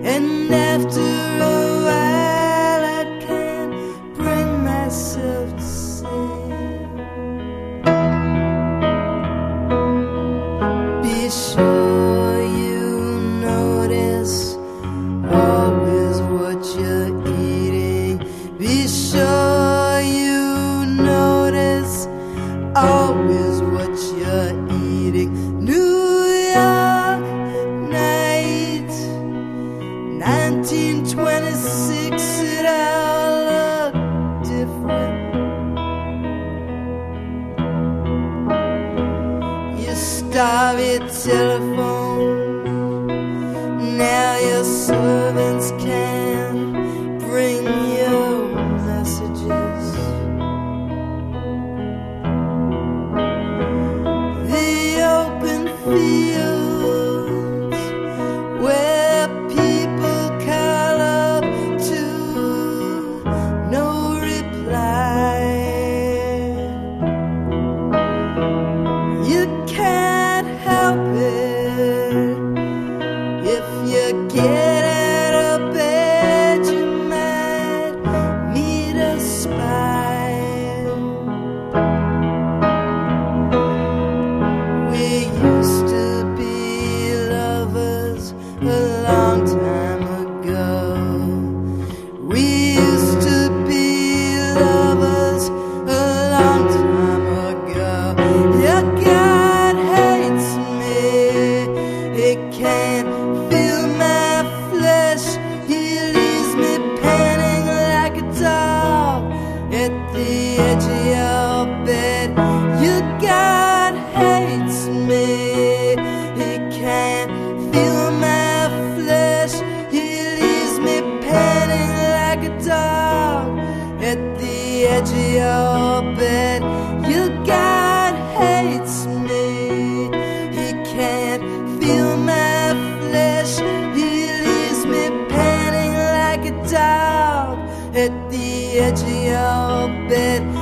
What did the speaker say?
And after a while I can't bring myself to say, be sure you notice always what you're eating. Be sure you notice always what you're eating. New York night, 1926, it all looked different. You starve your telephone, now your servants can bring you messages. The open fields where people call up to no reply. You can't help it if you get out of bed, you might meet a spy. We used to be lovers a long time ago. We used to be lovers a long time ago. Your God hates me, he can't feel my flesh. He leaves me panting like a dog at the edge of your bed. Your God hates me, he can't feel my flesh. He leaves me panting like a dog at the edge of your bed. Your God hates me, he can't feel my flesh. He leaves me panting like a dog at the edge of your bed.